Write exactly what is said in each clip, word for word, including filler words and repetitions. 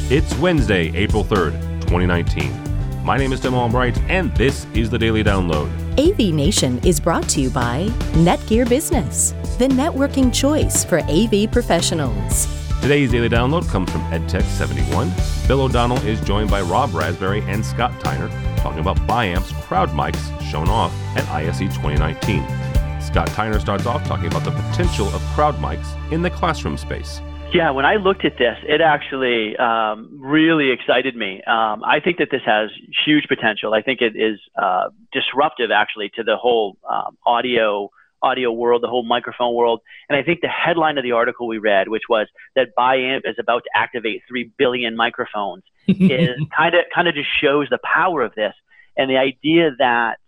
It's Wednesday, April third, twenty nineteen. My name is Tim Albright, and this is the Daily Download. A V Nation is brought to you by Netgear Business, the networking choice for A V professionals. Today's Daily Download comes from EdTech seventy-one. Bill O'Donnell is joined by Rob Raspberry and Scott Tyner talking about Biamp's crowd mics shown off at I S E twenty nineteen. Scott Tyner starts off talking about the potential of crowd mics in the classroom space. Yeah, when I looked at this, it actually um, really excited me. Um, I think that this has huge potential. I think it is uh, disruptive, actually, to the whole um, audio audio world, the whole microphone world. And I think the headline of the article we read, which was that Biamp is about to activate three billion microphones, is kind of kind of just shows the power of this and the idea that,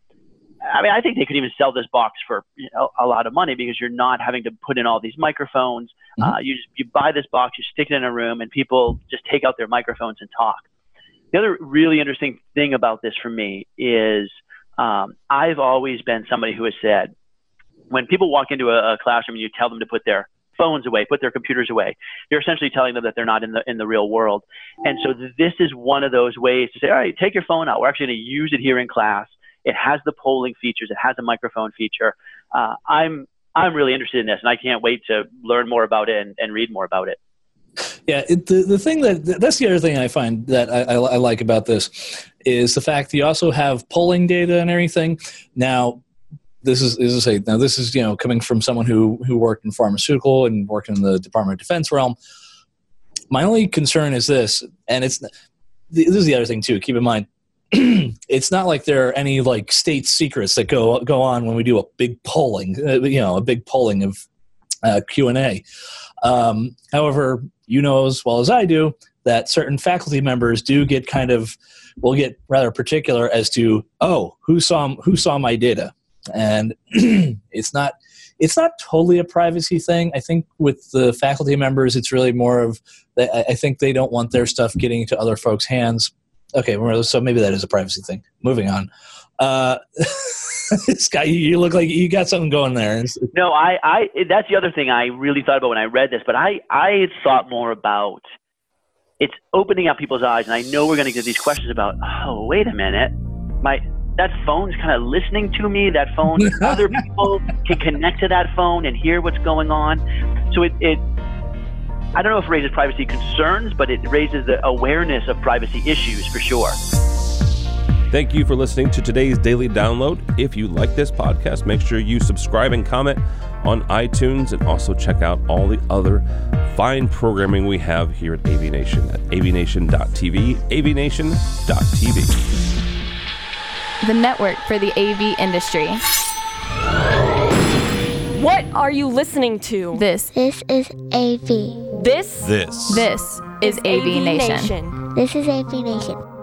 I mean, I think they could even sell this box for you know, a lot of money because you're not having to put in all these microphones. Mm-hmm. Uh, you just, you buy this box, you stick it in a room, and people just take out their microphones and talk. The other really interesting thing about this for me is um, I've always been somebody who has said, when people walk into a, a classroom and you tell them to put their phones away, put their computers away, you're essentially telling them that they're not in the in the real world. And so this is one of those ways to say, all right, take your phone out. We're actually going to use it here in class. It has the polling features. It has a microphone feature. Uh, I'm I'm really interested in this, and I can't wait to learn more about it and, and read more about it. Yeah, it, the the thing that that's the other thing I find that I, I, I like about this is the fact that you also have polling data and everything. Now, this is as I say, now this is you know coming from someone who who worked in pharmaceutical and worked in the Department of Defense realm. My only concern is this, and it's this is the other thing too. Keep in mind. It's not like there are any like state secrets that go go on when we do a big polling, uh, you know, a big polling of uh, Q and A. Um, however, you know as well as I do that certain faculty members do get kind of will get rather particular as to oh who saw who saw my data, and it's not it's not totally a privacy thing. I think with the faculty members, it's really more of I think they don't want their stuff getting into other folks' hands. Okay, so maybe that is a privacy thing. Moving on. Uh, Scott, you look like you got something going there. No, I, I. That's the other thing I really thought about when I read this, but I, I thought more about it's opening up people's eyes, and I know we're going to get these questions about, oh, wait a minute, my that phone's kind of listening to me. That phone, other people can connect to that phone and hear what's going on. So it, it I don't know if it raises privacy concerns, but it raises the awareness of privacy issues for sure. Thank you for listening to today's Daily Download. If you like this podcast, make sure you subscribe and comment on iTunes, and also check out all the other fine programming we have here at A V Nation at A V nation dot T V, A V nation dot T V. The network for the A V industry. What are you listening to? This. This is A V. This. This. This is A V Nation. This is A V Nation.